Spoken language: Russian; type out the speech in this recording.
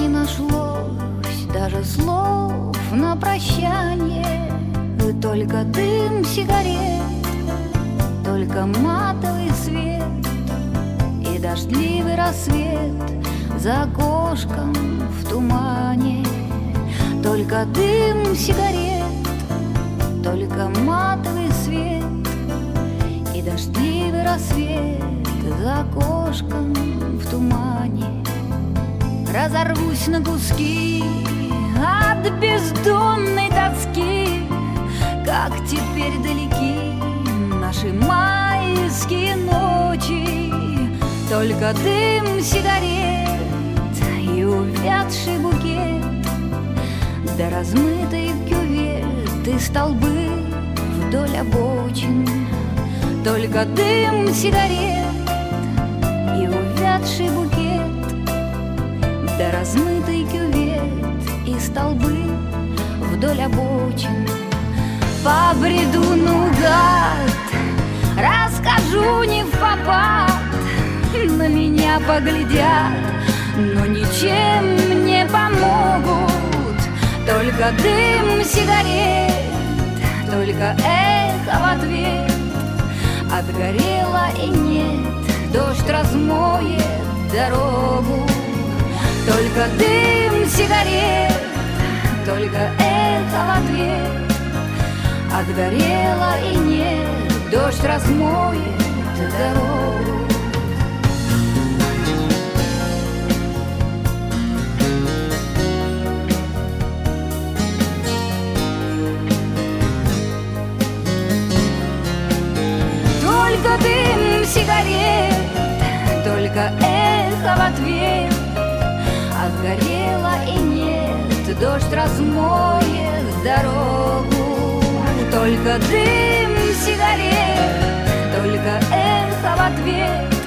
нашлось даже слов на прощание. Только дым сигарет, только матовый свет и дождливый рассвет за окошком в тумане. Только дым сигарет, только матовый свет и дождливый рассвет за окошком в тумане. Разорвусь на куски от бездонной тоски, как теперь далеки наши майские ночи. Только дым сигарет и увядший букет, да размытые кюветы, столбы вдоль обочин. Только дым сигарет и увядший букет, да размытый кювет и столбы вдоль обочин. Побреду наугад, расскажу не впопад, на меня поглядят, но ничем не помогут. Только дым сигарет, только эхо в ответ. Отгорело и нет, дождь размоет дорогу. Только дым сигарет, только эхо в ответ. Отгорело и нет, дождь размоет дорогу. Только дым сигарет, только эхо в ответ. Отгорело и нет, дождь размоет дорогу. Только дым сигарет, только эхо в ответ.